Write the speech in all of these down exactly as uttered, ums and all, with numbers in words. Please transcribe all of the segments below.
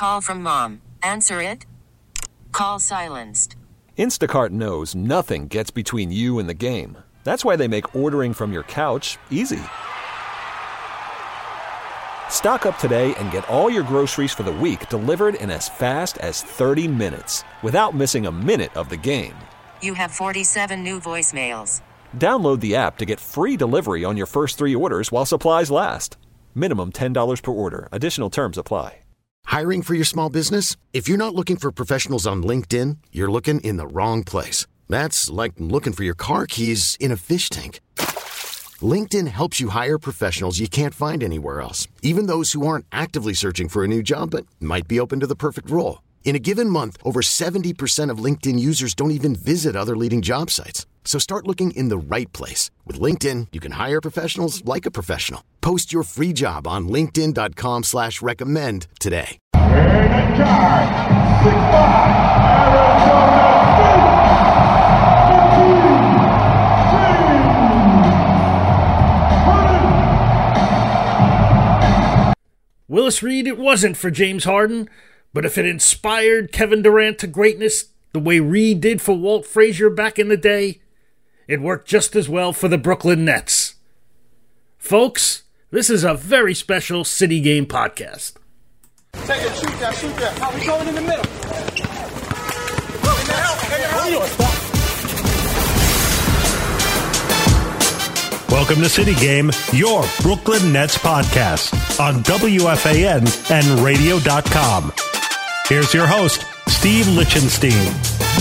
Call from mom. Answer it. Call silenced. Instacart knows nothing gets between you and the game. That's why they make ordering from your couch easy. Stock up today and get all your groceries for the week delivered in as fast as thirty minutes without missing a minute of the game. You have forty-seven new voicemails. Download the app to get free delivery on your first three orders while supplies last. Minimum ten dollars per order. Additional terms apply. Hiring for your small business? If you're not looking for professionals on LinkedIn, you're looking in the wrong place. That's like looking for your car keys in a fish tank. LinkedIn helps you hire professionals you can't find anywhere else, even those who aren't actively searching for a new job but might be open to the perfect role. In a given month, over seventy percent of LinkedIn users don't even visit other leading job sites. So start looking in the right place. With LinkedIn, you can hire professionals like a professional. Post your free job on linkedin.com slash recommend today. And time, six five, Arizona State, Willis Reed, it wasn't for James Harden, but if it inspired Kevin Durant to greatness the way Reed did for Walt Frazier back in the day, it worked just as well for the Brooklyn Nets. Folks, this is a very special City Game podcast. Take it, shoot that, shoot that. How we going in the middle? Welcome to City Game, your Brooklyn Nets podcast on W F A N and radio dot com. Here's your host, Steve Lichtenstein.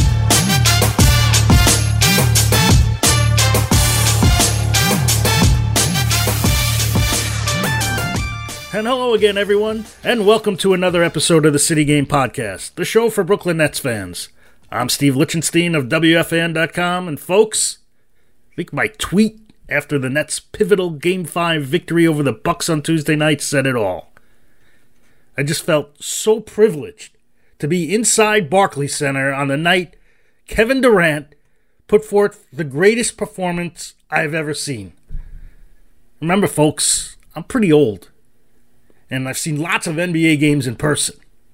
And hello again, everyone, and welcome to another episode of the City Game Podcast, the show for Brooklyn Nets fans. I'm Steve Lichtenstein of W F A N dot com, and folks, I think my tweet after the Nets' pivotal Game five victory over the Bucks on Tuesday night said it all. I just felt so privileged to be inside Barclays Center on the night Kevin Durant put forth the greatest performance I've ever seen. Remember, folks, I'm pretty old, and I've seen lots of N B A games in person.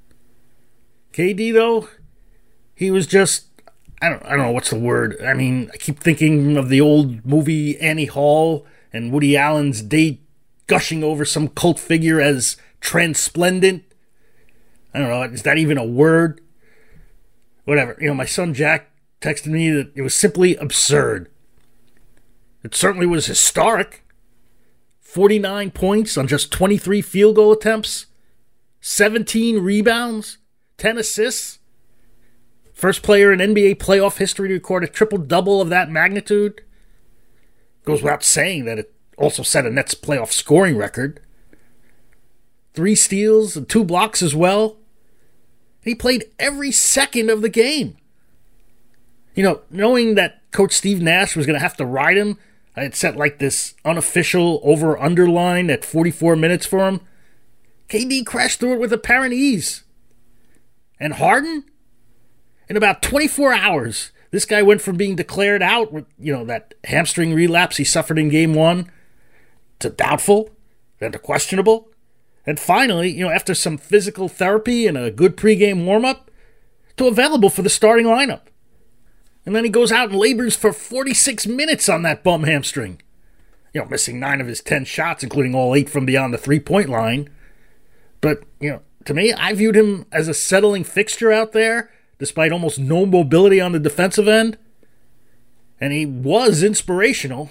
K D, though, he was just, I don't, I don't know what's the word. I mean, I keep thinking of the old movie Annie Hall and Woody Allen's date gushing over some cult figure as transplendent. I don't know, is that even a word? Whatever. You know, my son Jack texted me that it was simply absurd. It certainly was historic. forty-nine points on just twenty-three field goal attempts, seventeen rebounds, ten assists. First player in N B A playoff history to record a triple-double of that magnitude. Goes without saying that it also set a Nets playoff scoring record. Three steals and two blocks as well. He played every second of the game. You know, knowing that Coach Steve Nash was going to have to ride him, I had set like this unofficial over-under line at forty-four minutes for him. K D crashed through it with apparent ease. And Harden? In about twenty-four hours, this guy went from being declared out with, you know, that hamstring relapse he suffered in game one, to doubtful, then to questionable, and finally, you know, after some physical therapy and a good pregame warm-up, to available for the starting lineup. And then he goes out and labors for forty-six minutes on that bum hamstring. You know, missing nine of his ten shots, including all eight from beyond the three-point line. But, you know, to me, I viewed him as a settling fixture out there, despite almost no mobility on the defensive end. And he was inspirational.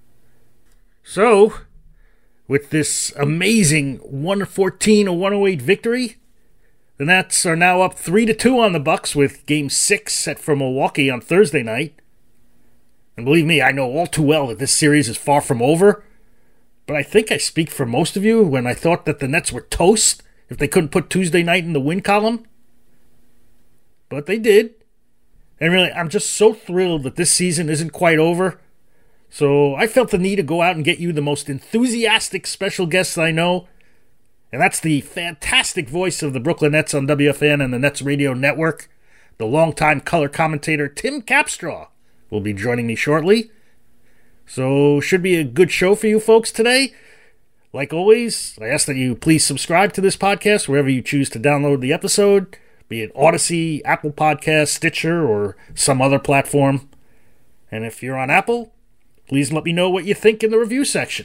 So, with this amazing one fourteen to one oh eight victory, the Nets are now up three to two on the Bucks with Game six set for Milwaukee on Thursday night. And believe me, I know all too well that this series is far from over, but I think I speak for most of you when I thought that the Nets were toast if they couldn't put Tuesday night in the win column. But they did. And really, I'm just so thrilled that this season isn't quite over. So I felt the need to go out and get you the most enthusiastic special guests I know. And that's the fantastic voice of the Brooklyn Nets on W F A N and the Nets Radio Network. The longtime color commentator Tim Capstraw will be joining me shortly. So should be a good show for you folks today. like always, I ask that you please subscribe to this podcast wherever you choose to download the episode, be it Odyssey, Apple Podcasts, Stitcher, or some other platform. And if you're on Apple, please let me know what you think in the review section.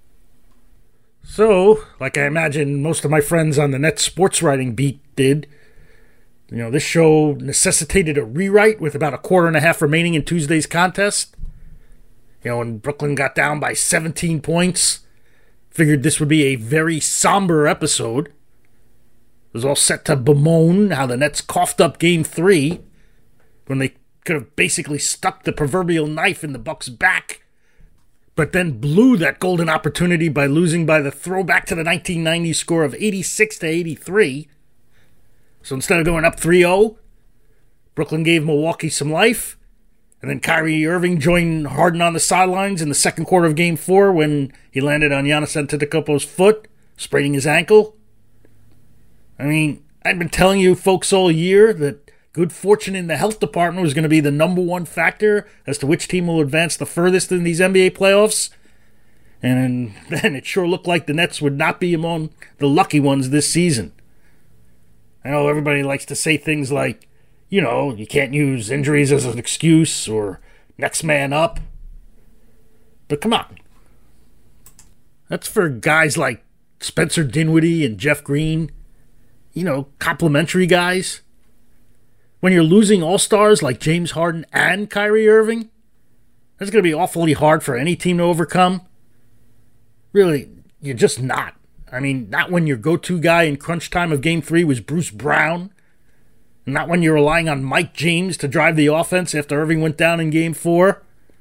So, like I imagine most of my friends on the Nets sports writing beat did, you know, this show necessitated a rewrite with about a quarter and a half remaining in Tuesday's contest. You know, when Brooklyn got down by seventeen points, figured this would be a very somber episode. It was all set to bemoan how the Nets coughed up game three when they could have basically stuck the proverbial knife in the Bucks' back, but then blew that golden opportunity by losing by the throwback to the nineteen ninety score of eighty-six to eighty-three. So instead of going up three oh, Brooklyn gave Milwaukee some life, and then Kyrie Irving joined Harden on the sidelines in the second quarter of Game four when he landed on Giannis Antetokounmpo's foot, spraining his ankle. I mean, I've been telling you folks all year that good fortune in the health department was going to be the number one factor as to which team will advance the furthest in these N B A playoffs. And then it sure looked like the Nets would not be among the lucky ones this season. I know everybody likes to say things like, you know, you can't use injuries as an excuse or next man up. But come on. That's for guys like Spencer Dinwiddie and Jeff Green. You know, complimentary guys. When you're losing all-stars like James Harden and Kyrie Irving, that's going to be awfully hard for any team to overcome. Really, you're just not. I mean, not when your go-to guy in crunch time of Game three was Bruce Brown. Not when you're relying on Mike James to drive the offense after Irving went down in Game four.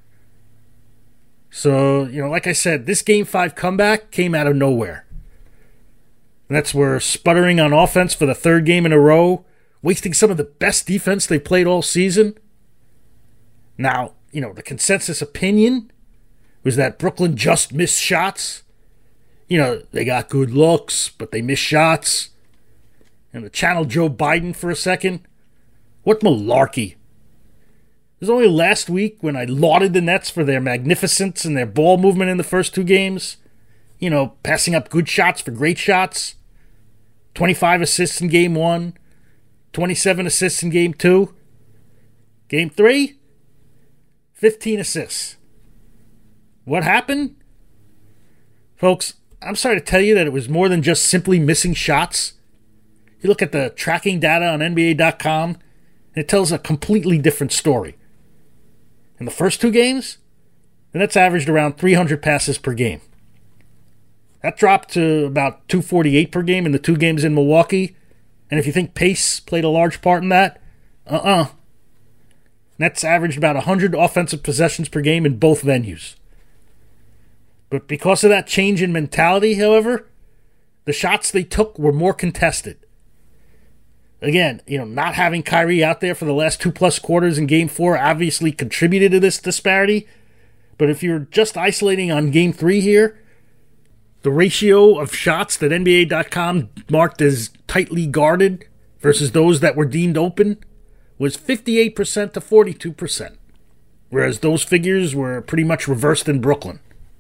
So, you know, like I said, this Game five comeback came out of nowhere. And that's where sputtering on offense for the third game in a row, wasting some of the best defense they've played all season. Now, you know, the consensus opinion was that Brooklyn just missed shots. You know, they got good looks, but they missed shots. And to channel Joe Biden for a second, what malarkey. It was only last week when I lauded the Nets for their magnificence and their ball movement in the first two games. You know, passing up good shots for great shots. twenty-five assists in game one. twenty-seven assists in game two. Game three, fifteen assists. What happened? Folks, I'm sorry to tell you that it was more than just simply missing shots. You look at the tracking data on N B A dot com, and it tells a completely different story. In the first two games, the Nets averaged around three hundred passes per game. That dropped to about two forty-eight per game in the two games in Milwaukee. And if you think pace played a large part in that, uh-uh. Nets averaged about one hundred offensive possessions per game in both venues. But because of that change in mentality, however, the shots they took were more contested. Again, you know, not having Kyrie out there for the last two-plus quarters in Game four obviously contributed to this disparity. But if you're just isolating on Game three here, the ratio of shots that N B A dot com marked as tightly guarded versus those that were deemed open was fifty-eight percent to forty-two percent, whereas those figures were pretty much reversed in Brooklyn.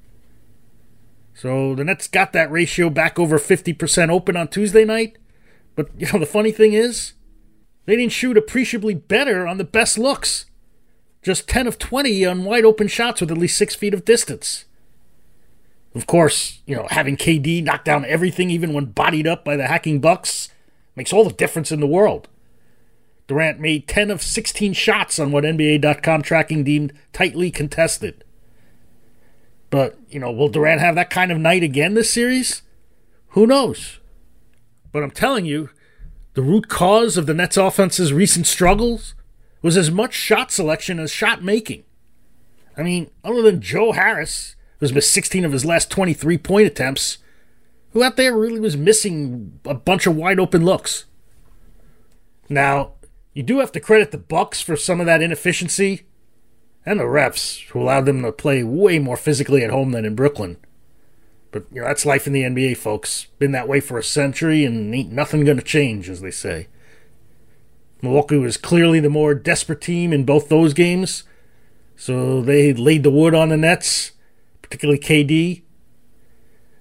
So the Nets got that ratio back over fifty percent open on Tuesday night, but you know the funny thing is, they didn't shoot appreciably better on the best looks. Just ten of twenty on wide open shots with at least six feet of distance. Of course, you know, having K D knock down everything even when bodied up by the hacking Bucks makes all the difference in the world. Durant made ten of sixteen shots on what N B A dot com tracking deemed tightly contested. But, you know, will Durant have that kind of night again this series? Who knows? But I'm telling you, the root cause of the Nets offense's recent struggles was as much shot selection as shot making. I mean, other than Joe Harris, who's missed sixteen of his last twenty-three point attempts, who out there really was missing a bunch of wide open looks. Now, you do have to credit the Bucks for some of that inefficiency, and the refs, who allowed them to play way more physically at home than in Brooklyn. But, you know, that's life in the N B A, folks. Been that way for a century, and ain't nothing gonna change, as they say. Milwaukee was clearly the more desperate team in both those games, so they laid the wood on the Nets, particularly K D.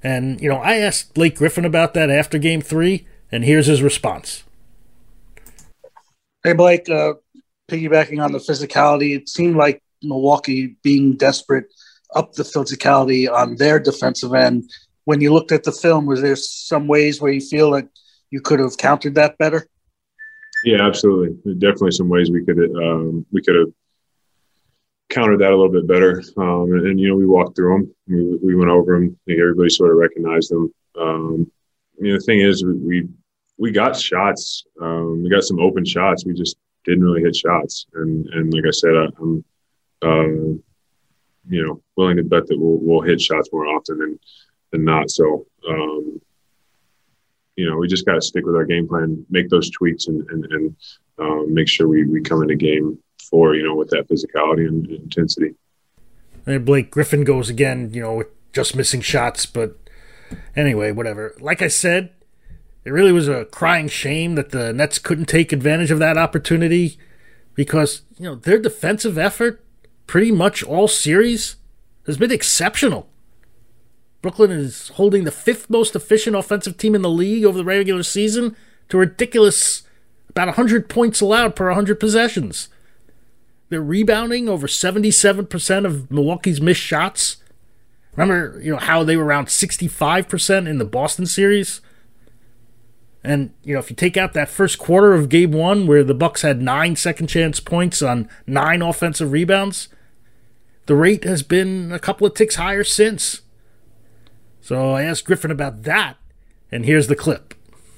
And, you know, I asked Blake Griffin about that after game three, and here's his response. Hey, Blake, uh, piggybacking on the physicality, it seemed like Milwaukee, being desperate, upped the physicality on their defensive end. When you looked at the film, was there some ways where you feel like you could have countered that better? Yeah, absolutely. There's definitely some ways we could um, we could have countered that a little bit better. Um, and, and, you know, we walked through them. We, we went over them. I think everybody sort of recognized them. Um, you know, the thing is, we we, we got shots. Um, we got some open shots. We just didn't really hit shots. And and like I said, I, I'm uh, you know willing to bet that we'll we'll hit shots more often than than not. So. Um, You know, we just got to stick with our game plan, make those tweaks, and and, and um, make sure we, we come into game for, you know, with that physicality and intensity. And Blake Griffin goes again, you know, with just missing shots. But anyway, whatever. Like I said, it really was a crying shame that the Nets couldn't take advantage of that opportunity because, you know, their defensive effort pretty much all series has been exceptional. Brooklyn is holding the fifth most efficient offensive team in the league over the regular season to a ridiculous about one hundred points allowed per one hundred possessions. They're rebounding over seventy-seven percent of Milwaukee's missed shots. Remember, you know, how they were around sixty-five percent in the Boston series? And, you know, if you take out that first quarter of game one where the Bucks had nine second chance points on nine offensive rebounds, the rate has been a couple of ticks higher since. So I asked Griffin about that, and here's the clip.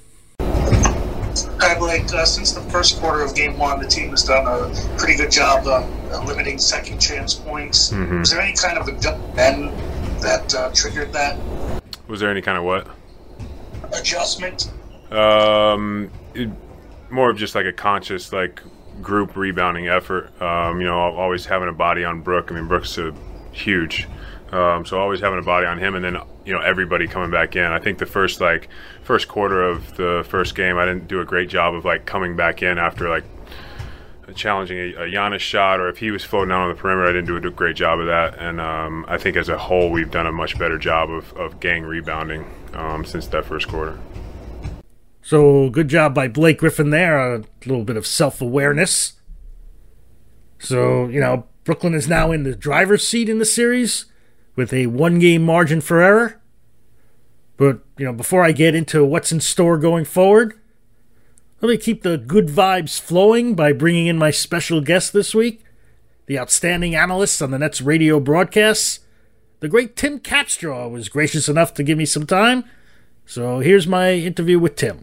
Hi, Blake. Uh, since the first quarter of game one, the team has done a pretty good job of uh, limiting second chance points. Mm-hmm. Was there any kind of adjustment that uh, triggered that? Was there any kind of what? Adjustment? Um, it, more of just like a conscious, like, group rebounding effort. Um, you know, always having a body on Brook. I mean, Brook's a huge. Um, so always having a body on him, and then, you know, everybody coming back in. I think the first like first quarter of the first game, I didn't do a great job of like coming back in after like challenging a, a Giannis shot, or if he was floating out on the perimeter, I didn't do a great job of that. And um, I think as a whole, we've done a much better job of, of gang rebounding um, since that first quarter. So good job by Blake Griffin there. A little bit of self-awareness. So, you know, Brooklyn is now in the driver's seat in the series with a one-game margin for error. But, you know, before I get into what's in store going forward, let me keep the good vibes flowing by bringing in my special guest this week, the outstanding analyst on the Nets radio broadcasts. The great Tim Capstraw was gracious enough to give me some time, so here's my interview with Tim.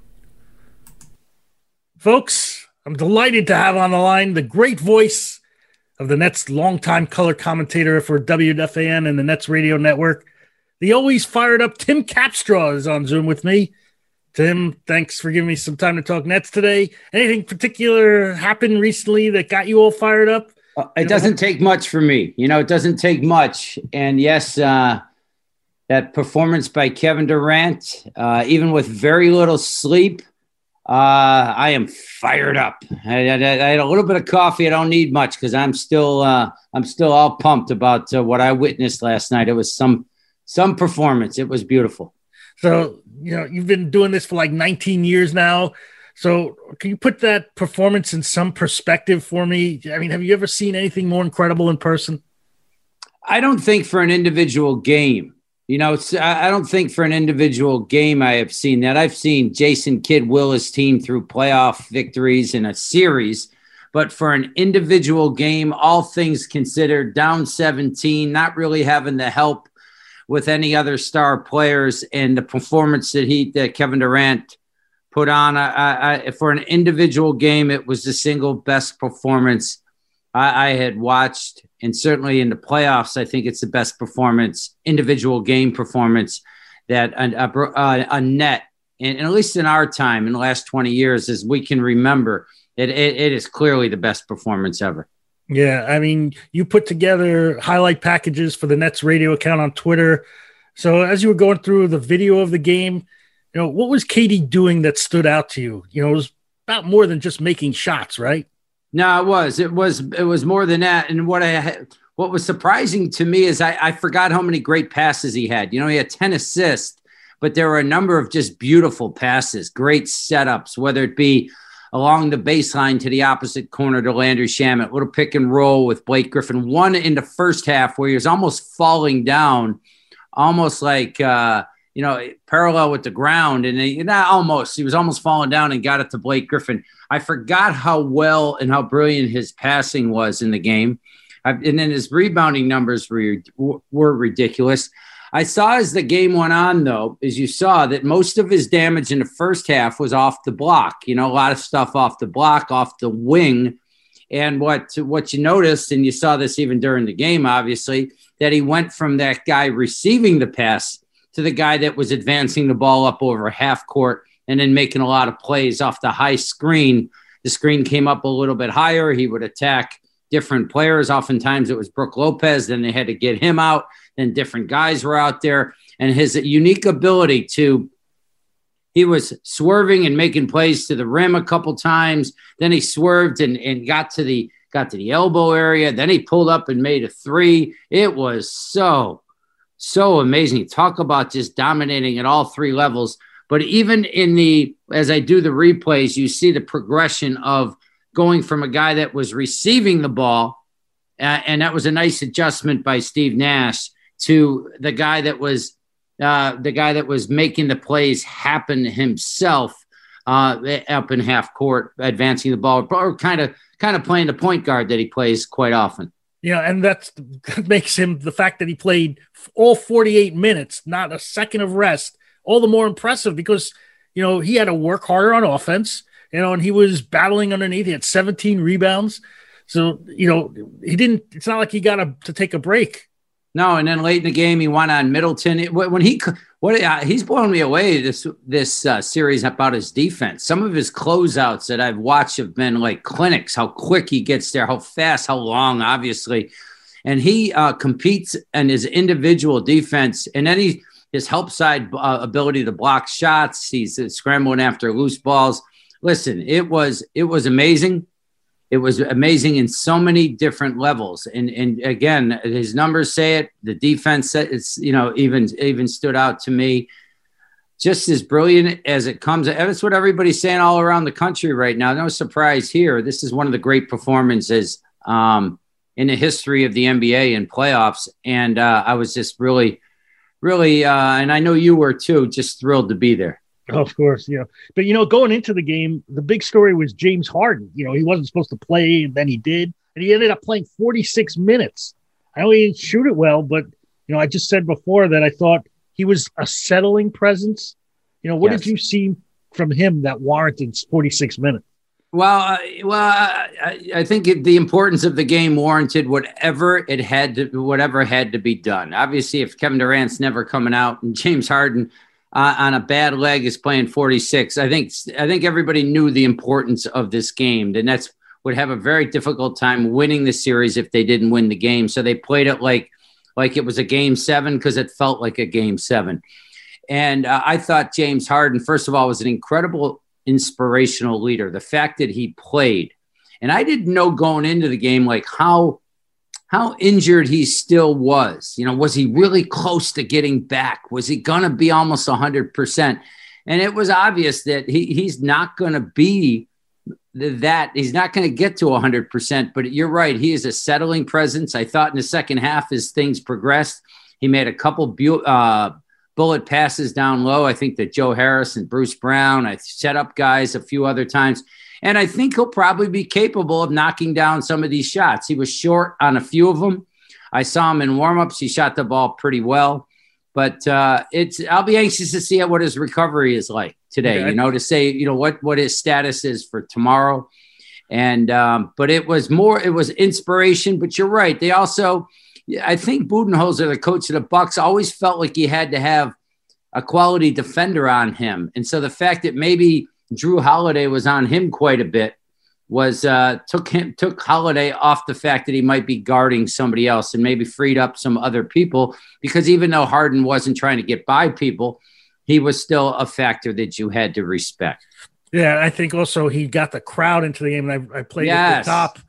Folks, I'm delighted to have on the line the great voice of the Nets' longtime color commentator for W F A N and the Nets Radio Network. The always fired up Tim Capstraw is on Zoom with me. Tim, thanks for giving me some time to talk Nets today. Anything particular happened recently that got you all fired up? Uh, it doesn't take much for me. You know, it doesn't take much. And yes, uh, that performance by Kevin Durant, uh, even with very little sleep, Uh, I am fired up. I, I, I had a little bit of coffee. I don't need much because I'm still uh, I'm still all pumped about uh, what I witnessed last night. It was some some performance. It was beautiful. So, you know, you've been doing this for like nineteen years now. So can you put that performance in some perspective for me? I mean, have you ever seen anything more incredible in person? I don't think for an individual game. You know, it's, I don't think for an individual game I have seen that. I've seen Jason Kidd will his team through playoff victories in a series. But for an individual game, all things considered, down seventeen, not really having the help with any other star players, and the performance that he, that Kevin Durant put on, I, I, for an individual game, it was the single best performance I, I had watched. And certainly in the playoffs, I think it's the best performance, individual game performance that a, a, a net, and, and at least in our time, in the last twenty years, as we can remember, it, it, it is clearly the best performance ever. Yeah, I mean, you put together highlight packages for the Nets radio account on Twitter. So as you were going through the video of the game, you know, what was K D doing that stood out to you? You know, it was about more than just making shots, right? No, it was. It was. It was more than that. And what I what was surprising to me is I, I forgot how many great passes he had. You know, he had ten assists, but there were a number of just beautiful passes, great setups, whether it be along the baseline to the opposite corner to Landry Shamet, little pick and roll with Blake Griffin. One in the first half where he was almost falling down, almost like, uh, you know, parallel with the ground. And he, not almost, he was almost falling down and got it to Blake Griffin. I forgot how well and how brilliant his passing was in the game. I've, and then his rebounding numbers were, were ridiculous. I saw as the game went on, though, as you saw, that most of his damage in the first half was off the block. You know, a lot of stuff off the block, off the wing. And what, what you noticed, and you saw this even during the game, obviously, that he went from that guy receiving the pass to the guy that was advancing the ball up over half court and then making a lot of plays off the high screen. The screen came up a little bit higher. He would attack different players. Oftentimes it was Brook Lopez. Then they had to get him out. And different guys were out there, and his unique ability to, he was swerving and making plays to the rim a couple times. Then he swerved and, and got to the, got to the elbow area. Then he pulled up and made a three. It was so, so amazing. Talk about just dominating at all three levels. But even in the, as I do the replays, you see the progression of going from a guy that was receiving the ball, uh, and that was a nice adjustment by Steve Nash, to the guy that was uh, the guy that was making the plays happen himself uh, up in half court, advancing the ball, or kind of kind of playing the point guard that he plays quite often. Yeah, and that's that makes him, the fact that he played all forty-eight minutes, not a second of rest, all the more impressive because, you know, he had to work harder on offense, you know, and he was battling underneath. He had seventeen rebounds. So, you know, he didn't, it's not like he got a, to take a break. No, and then late in the game, he went on Middleton. It, when he, what uh, he's blown me away this this uh, series about his defense. Some of his closeouts that I've watched have been like clinics. How quick he gets there, how fast, how long, obviously, and he uh, competes in his individual defense, and then he his help side uh, ability to block shots. He's uh, scrambling after loose balls. Listen, it was it was amazing. It was amazing in so many different levels. And and again, his numbers say it. The defense, it's, you know, even, even stood out to me. Just as brilliant as it comes. That's what everybody's saying all around the country right now. No surprise here. This is one of the great performances um, in the history of the N B A and playoffs. And uh, I was just really, really, uh, and I know you were too, just thrilled to be there. Of course, yeah. But, you know, going into the game, the big story was James Harden. You know, he wasn't supposed to play, and then he did. And he ended up playing forty-six minutes. I know he didn't shoot it well, but, you know, I just said before that I thought he was a settling presence. You know, what yes. did you see from him that warranted forty-six minutes? Well, uh, well, I, I think it, the importance of the game warranted whatever it had to, whatever had to be done. Obviously, if Kevin Durant's never coming out and James Harden Uh, on a bad leg is playing forty-six. I think I think everybody knew the importance of this game. The Nets would have a very difficult time winning the series if they didn't win the game. So they played it like like it was a game seven because it felt like a game seven. And uh, I thought James Harden, first of all, was an incredible inspirational leader. The fact that he played, and I didn't know going into the game like how how injured he still was. You know, was he really close to getting back? Was he going to be almost one hundred percent? And it was obvious that he he's not going to be that. He's not going to get to one hundred percent. But you're right. He is a settling presence. I thought in the second half as things progressed, he made a couple bu- uh, bullet passes down low. I think that Joe Harris and Bruce Brown, I set up guys a few other times. And I think he'll probably be capable of knocking down some of these shots. He was short on a few of them. I saw him in warmups. He shot the ball pretty well. But uh, it's I'll be anxious to see what his recovery is like today, yeah. you know, to say, you know, what, what his status is for tomorrow. And um, but it was more, it was inspiration. But you're right. They also, I think Budenholzer, the coach of the Bucks, always felt like he had to have a quality defender on him. And so the fact that maybe Drew Holiday was on him quite a bit was uh, took him took Holiday off the fact that he might be guarding somebody else and maybe freed up some other people, because even though Harden wasn't trying to get by people, he was still a factor that you had to respect. Yeah, I think also he got the crowd into the game, and I, I played yes. at the top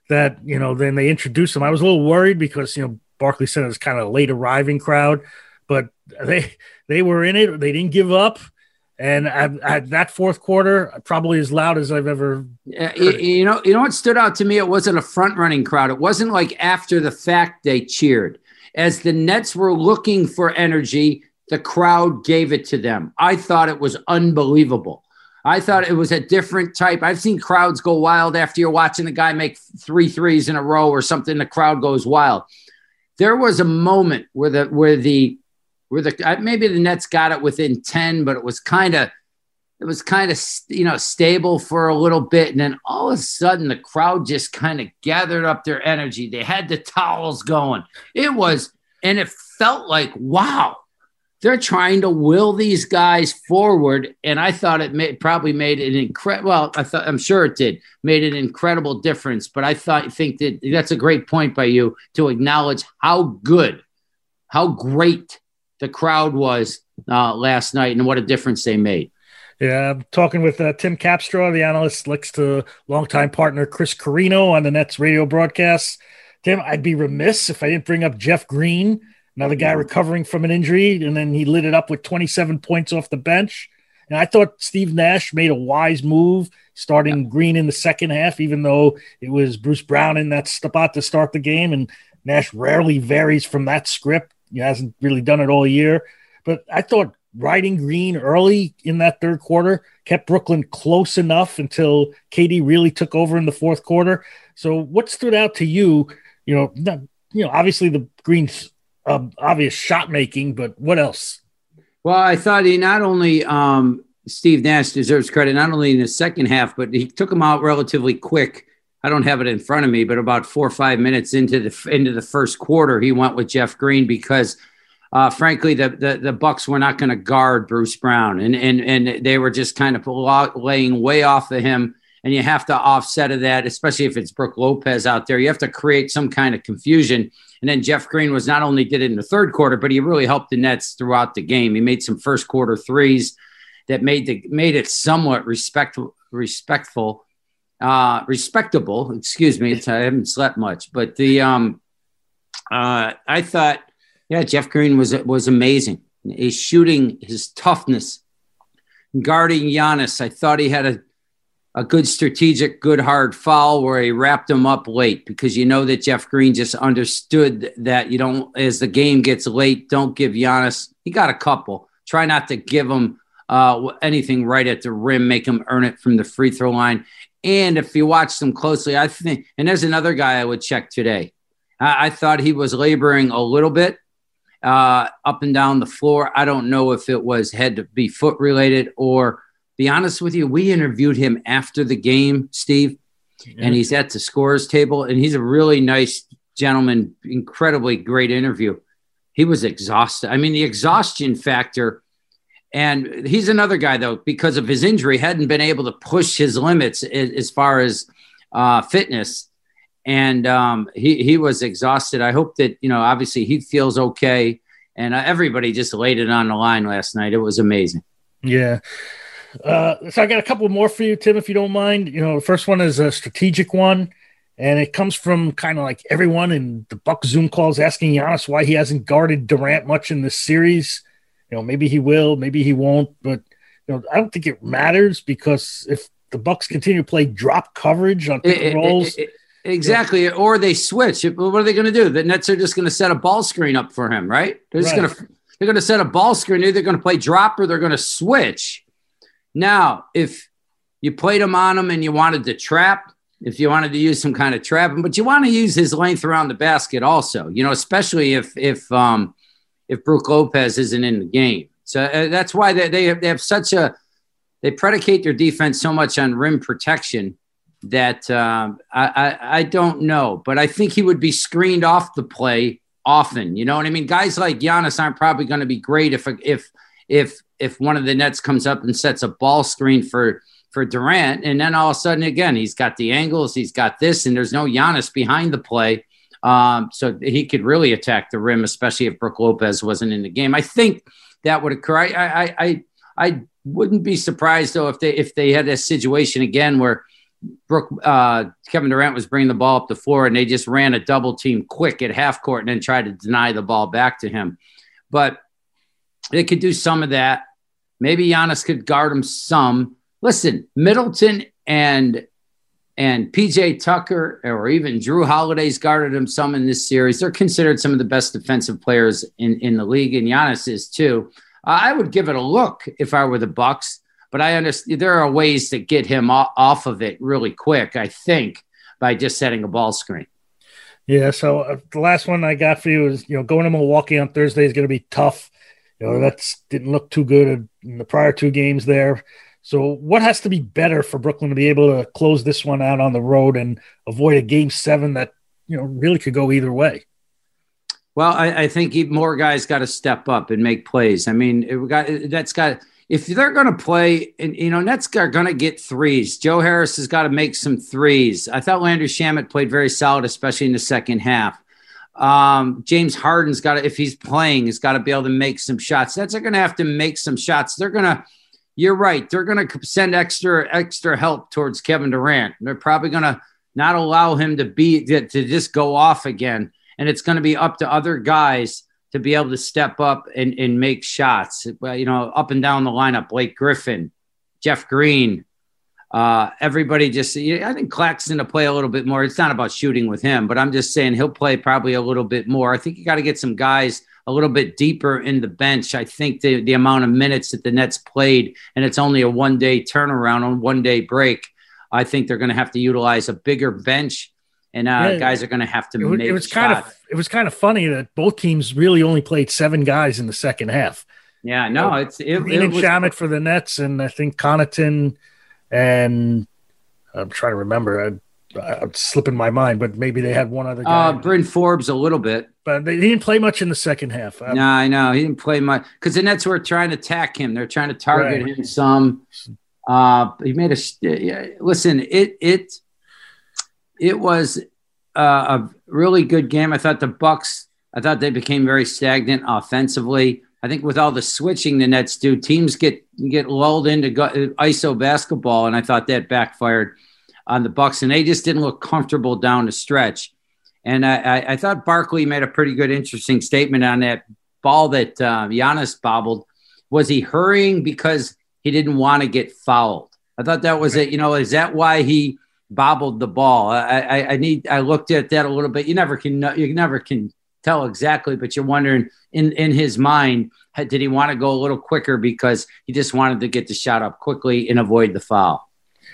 that, you know, then they introduced him. I was a little worried because, you know, Barclay Center is kind of a late arriving crowd, but they they were in it. They didn't give up. And at, at that fourth quarter, probably as loud as I've ever heard you, you know, you know what stood out to me? It wasn't a front running crowd. It wasn't like after the fact they cheered. As the Nets were looking for energy, the crowd gave it to them. I thought it was unbelievable. I thought it was a different type. I've seen crowds go wild after you're watching a guy make three threes in a row or something. The crowd goes wild. There was a moment where the where the where the maybe the Nets got it within ten, but it was kind of it was kind of you know stable for a little bit, and then all of a sudden the crowd just kind of gathered up their energy. They had the towels going. It was, and it felt like, wow, they're trying to will these guys forward, and I thought it may, probably made an incredible. Well, I thought I'm sure it did made an incredible difference. But I thought think that that's a great point by you to acknowledge how good, how great the crowd was uh, last night, and what a difference they made. Yeah, I'm talking with uh, Tim Capstraw, the analyst, next to longtime partner Chris Carino on the Nets radio broadcasts. Tim, I'd be remiss if I didn't bring up Jeff Green. Another guy recovering from an injury, and then he lit it up with twenty-seven points off the bench. And I thought Steve Nash made a wise move starting yeah. Green in the second half, even though it was Bruce Brown in that spot to start the game. And Nash rarely varies from that script. He hasn't really done it all year. But I thought riding Green early in that third quarter kept Brooklyn close enough until K D really took over in the fourth quarter. So what stood out to you? You know, not, you know, obviously the Green's uh, obvious shot making, but what else? Well, I thought he not only um, Steve Nash deserves credit, not only in the second half, but he took him out relatively quick. I don't have it in front of me, but about four or five minutes into the into the first quarter, he went with Jeff Green because, uh, frankly, the, the the Bucks were not going to guard Bruce Brown, and and and they were just kind of laying way off of him. And you have to offset of that, especially if it's Brook Lopez out there. You have to create some kind of confusion. And then Jeff Green was not only did it in the third quarter, but he really helped the Nets throughout the game. He made some first quarter threes that made the made it somewhat respect, respectful, uh, respectable. Excuse me, it's, I haven't slept much, but the um, uh, I thought, yeah, Jeff Green was was amazing. His shooting, his toughness, guarding Giannis. I thought he had a. a good strategic, good hard foul where he wrapped him up late, because you know that Jeff Green just understood that you don't, as the game gets late, don't give Giannis, he got a couple, try not to give him uh, anything right at the rim, make him earn it from the free throw line. And if you watch them closely, I think, and there's another guy I would check today. I, I thought he was laboring a little bit uh, up and down the floor. I don't know if it was head to be foot related or, be honest with you, we interviewed him after the game, Steve, yeah. and he's at the scorer's table, and he's a really nice gentleman, incredibly great interview. He was exhausted. I mean, the exhaustion factor, and he's another guy, though, because of his injury, hadn't been able to push his limits as far as uh, fitness, and um, he, he was exhausted. I hope that, you know, obviously he feels okay, and uh, everybody just laid it on the line last night. It was amazing. Yeah. Uh, so I got a couple more for you, Tim, if you don't mind. You know, the first one is a strategic one, and it comes from kind of like everyone in the Buck Zoom calls asking Giannis why he hasn't guarded Durant much in this series. You know, maybe he will, maybe he won't, but you know, I don't think it matters, because if the Bucks continue to play drop coverage on pick and rolls, it, it, it, exactly, you know, or they switch. What are they going to do? The Nets are just going to set a ball screen up for him, right? They're just right. going to they're going to set a ball screen. Either they're going to play drop or they're going to switch. Now, if you played him on him and you wanted to trap, if you wanted to use some kind of trapping, but you want to use his length around the basket also, you know, especially if if um, if Brook Lopez isn't in the game. So uh, that's why they they have, they have such a they predicate their defense so much on rim protection that um, I, I I don't know, but I think he would be screened off the play often. You know what I mean? Guys like Giannis aren't probably going to be great if if if if one of the Nets comes up and sets a ball screen for, for Durant, and then all of a sudden, again, he's got the angles, he's got this, and there's no Giannis behind the play. Um, so he could really attack the rim, especially if Brook Lopez wasn't in the game. I think that would occur. I, I, I, I wouldn't be surprised though, if they, if they had a situation again where Brooke, uh, Kevin Durant was bringing the ball up the floor, and they just ran a double team quick at half court and then tried to deny the ball back to him. But they could do some of that. Maybe Giannis could guard him some. Listen, Middleton and and P J Tucker or even Drew Holiday's guarded him some in this series. They're considered some of the best defensive players in, in the league, and Giannis is too. Uh, I would give it a look if I were the Bucks, but I understand there are ways to get him off, off of it really quick, I think, by just setting a ball screen. Yeah, so uh, the last one I got for you is, you know, going to Milwaukee on Thursday is going to be tough. You know, that's didn't look too good in the prior two games there. So what has to be better for Brooklyn to be able to close this one out on the road and avoid a game seven that, you know, really could go either way? Well, I, I think more guys got to step up and make plays. I mean, it got, that's got if they're going to play, and you know, Nets are going to get threes. Joe Harris has got to make some threes. I thought Landry Shamet played very solid, especially in the second half. Um, James Harden's got to, if he's playing, has got to be able to make some shots. Nets are going to have to make some shots. They're going to. You're right. They're going to send extra extra help towards Kevin Durant. They're probably going to not allow him to be to just go off again. And it's going to be up to other guys to be able to step up and, and make shots. Well, you know, up and down the lineup, Blake Griffin, Jeff Green, uh, everybody just, I think Claxton to play a little bit more. It's not about shooting with him, but I'm just saying he'll play probably a little bit more. I think you got to get some guys a little bit deeper in the bench. I think the, the amount of minutes that the Nets played, and it's only a one-day turnaround on one-day break, I think they're going to have to utilize a bigger bench, and uh, yeah, guys are going to have to it, make it was shots. kind of It was kind of funny that both teams really only played seven guys in the second half. Yeah, no, it's it, Green it and was Shamet for the Nets, and I think Connaughton, and I'm trying to remember. I, I'm slipping my mind, but maybe they had one other guy. Uh, Bryn Forbes a little bit. But they didn't play much in the second half. No, I know. He didn't play much because the Nets were trying to attack him. They're trying to target right. him some. Uh, he made a – listen, it it it was uh, a really good game. I thought the Bucks – I thought they became very stagnant offensively. I think with all the switching the Nets do, teams get get lulled into go, I S O basketball, and I thought that backfired on the Bucks, and they just didn't look comfortable down the stretch. And I, I, I thought Barkley made a pretty good, interesting statement on that ball that uh, Giannis bobbled. Was he hurrying because he didn't want to get fouled? I thought that was it. You know, is that why he bobbled the ball? I, I, I need. I looked at that a little bit. You never can. You never can tell exactly, but you're wondering in in his mind, did he want to go a little quicker because he just wanted to get the shot up quickly and avoid the foul?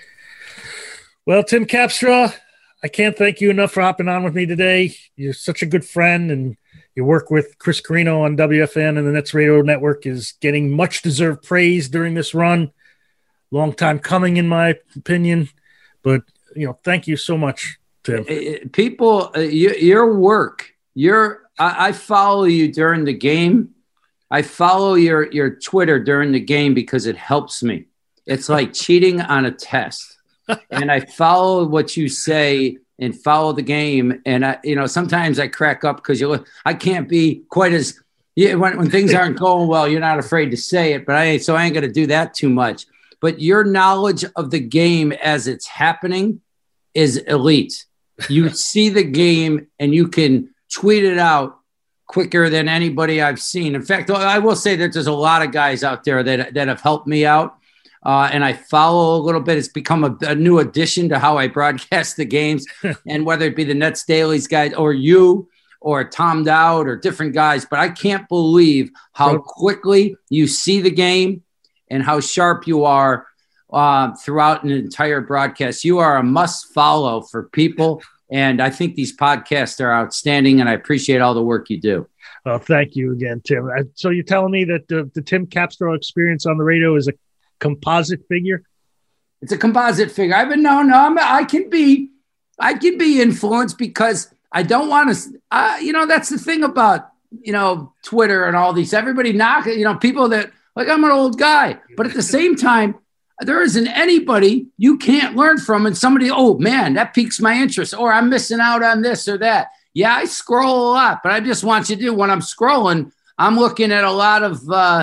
Well, Tim Capstraw, I can't thank you enough for hopping on with me today. You're such a good friend, and your work with Chris Carino on W F N and the Nets Radio Network is getting much-deserved praise during this run. Long time coming, in my opinion. But, you know, thank you so much, Tim. People, uh, you, your work, your I, I follow you during the game. I follow your, your Twitter during the game because it helps me. It's like cheating on a test. And I follow what you say and follow the game. And I, you know, sometimes I crack up because you look, I can't be quite as, yeah, when, when things aren't going well, you're not afraid to say it, but I ain't, so I ain't going to do that too much. But your knowledge of the game as it's happening is elite. You see the game and you can tweet it out quicker than anybody I've seen. In fact, I will say that there's a lot of guys out there that, that have helped me out. Uh, and I follow a little bit. It's become a, a new addition to how I broadcast the games. And whether it be the Nets Dailies guys or you or Tom Dowd or different guys, but I can't believe how quickly you see the game and how sharp you are uh, throughout an entire broadcast. You are a must follow for people. And I think these podcasts are outstanding, and I appreciate all the work you do. Well, thank you again, Tim. So you're telling me that the, the Tim Capstraw experience on the radio is a composite figure? It's a composite figure. I've been no, no. I'm, I can be, I can be influenced because I don't want to. Uh, you know, that's the thing about you know Twitter and all these. Everybody knock. You know, people that like I'm an old guy, but at the same time, there isn't anybody you can't learn from. And somebody, oh man, that piques my interest, or I'm missing out on this or that. Yeah, I scroll a lot, but I just want you to do when I'm scrolling. I'm looking at a lot of. Uh,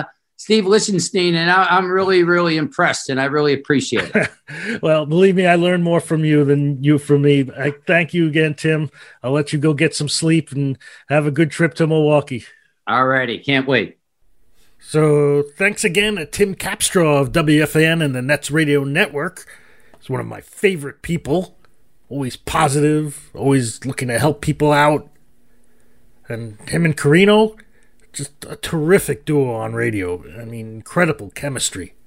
Steve Lichtenstein, and I, I'm really, really impressed, and I really appreciate it. Well, believe me, I learned more from you than you from me. I thank you again, Tim. I'll let you go get some sleep and have a good trip to Milwaukee. All righty. Can't wait. So thanks again to Tim Capstraw of W F A N and the Nets Radio Network. He's one of my favorite people. Always positive, always looking to help people out. And him and Carino, just a terrific duo on radio. I mean, incredible chemistry.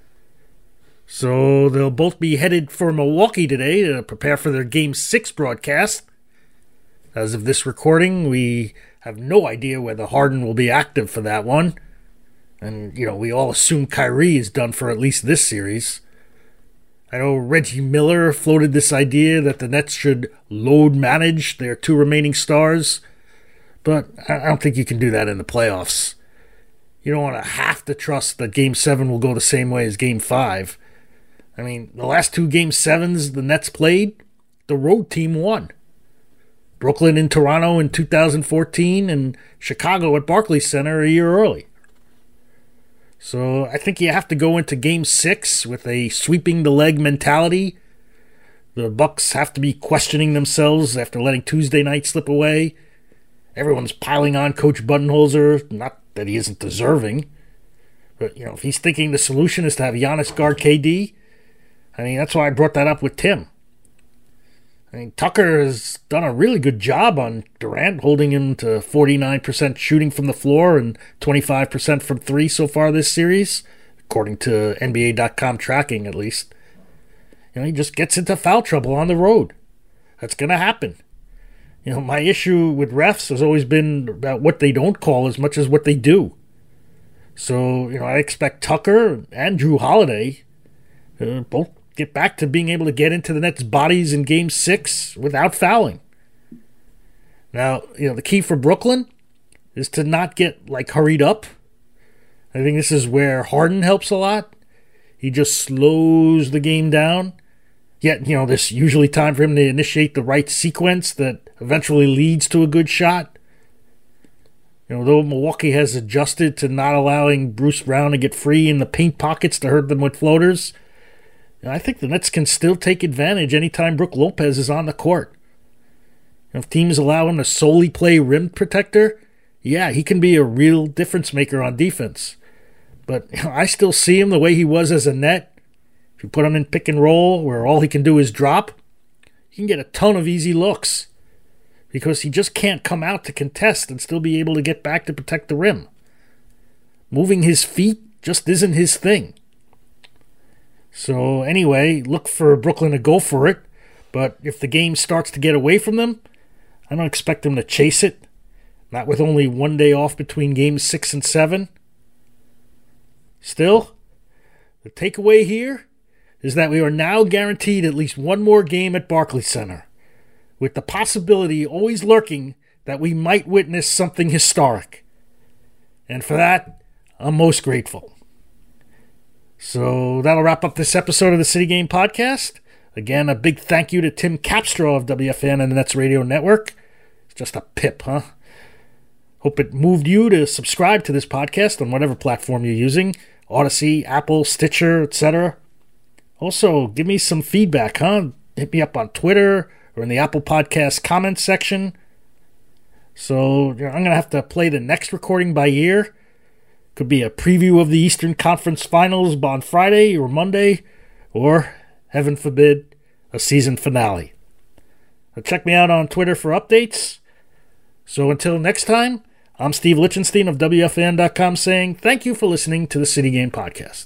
So they'll both be headed for Milwaukee today to prepare for their Game six broadcast. As of this recording, we have no idea whether Harden will be active for that one. And, you know, we all assume Kyrie is done for at least this series. I know Reggie Miller floated this idea that the Nets should load manage their two remaining stars. But I don't think you can do that in the playoffs. You don't want to have to trust that Game seven will go the same way as Game five. I mean, the last two Game sevens the Nets played, the road team won. Brooklyn in Toronto in two thousand fourteen and Chicago at Barclays Center a year early. So I think you have to go into Game six with a sweeping the leg mentality. The Bucks have to be questioning themselves after letting Tuesday night slip away. Everyone's piling on Coach Budenholzer, not that he isn't deserving. But, you know, if he's thinking the solution is to have Giannis guard K D, I mean, that's why I brought that up with Tim. I mean, Tucker has done a really good job on Durant, holding him to forty-nine percent shooting from the floor and twenty-five percent from three so far this series, according to N B A dot com tracking at least. You know, he just gets into foul trouble on the road. That's going to happen. You know, my issue with refs has always been about what they don't call as much as what they do. So, you know, I expect Tucker and Drew Holiday uh, both get back to being able to get into the Nets' bodies in Game six without fouling. Now, you know, the key for Brooklyn is to not get, like, hurried up. I think this is where Harden helps a lot. He just slows the game down. Yet, you know, there's usually time for him to initiate the right sequence that eventually leads to a good shot. You know, though Milwaukee has adjusted to not allowing Bruce Brown to get free in the paint pockets to hurt them with floaters, I think the Nets can still take advantage anytime Brook Lopez is on the court. If teams allow him to solely play rim protector, yeah, he can be a real difference maker on defense. But you know, I still see him the way he was as a net. If you put him in pick and roll where all he can do is drop, he can get a ton of easy looks because he just can't come out to contest and still be able to get back to protect the rim. Moving his feet just isn't his thing. So anyway, look for Brooklyn to go for it, but if the game starts to get away from them, I don't expect them to chase it, not with only one day off between games six and seven. Still, the takeaway here is that we are now guaranteed at least one more game at Barclays Center, with the possibility always lurking that we might witness something historic. And for that, I'm most grateful. So that'll wrap up this episode of the City Game Podcast. Again, a big thank you to Tim Capstraw of W F A N and the Nets Radio Network. It's just a pip, huh? Hope it moved you to subscribe to this podcast on whatever platform you're using. Odyssey, Apple, Stitcher, et cetera. Also, give me some feedback, huh? Hit me up on Twitter or in the Apple Podcast comments section. So, you know, I'm going to have to play the next recording by ear. Could be a preview of the Eastern Conference Finals on Friday or Monday, or, heaven forbid, a season finale. So check me out on Twitter for updates. So until next time, I'm Steve Lichtenstein of W F A N dot com saying thank you for listening to the City Game Podcast.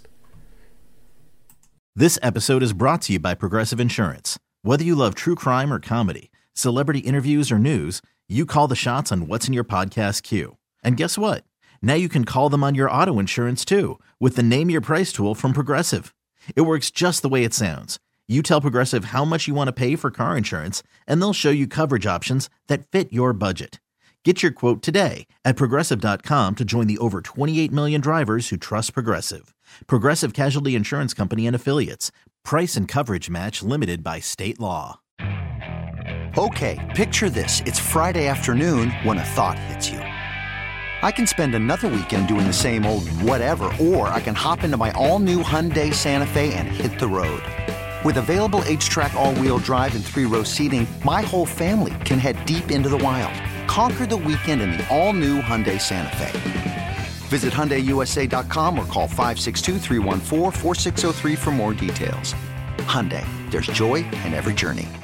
This episode is brought to you by Progressive Insurance. Whether you love true crime or comedy, celebrity interviews or news, you call the shots on what's in your podcast queue. And guess what? Now you can call them on your auto insurance too with the Name Your Price tool from Progressive. It works just the way it sounds. You tell Progressive how much you want to pay for car insurance, and they'll show you coverage options that fit your budget. Get your quote today at Progressive dot com to join the over twenty-eight million drivers who trust Progressive. Progressive Casualty Insurance Company and Affiliates. Price and coverage match limited by state law. Okay, picture this. It's Friday afternoon when a thought hits you. I can spend another weekend doing the same old whatever, or I can hop into my all-new Hyundai Santa Fe and hit the road. With available H-Track all-wheel drive and three-row seating, my whole family can head deep into the wild. Conquer the weekend in the all-new Hyundai Santa Fe. Visit Hyundai U S A dot com or call five six two, three one four, four six zero three for more details. Hyundai, there's joy in every journey.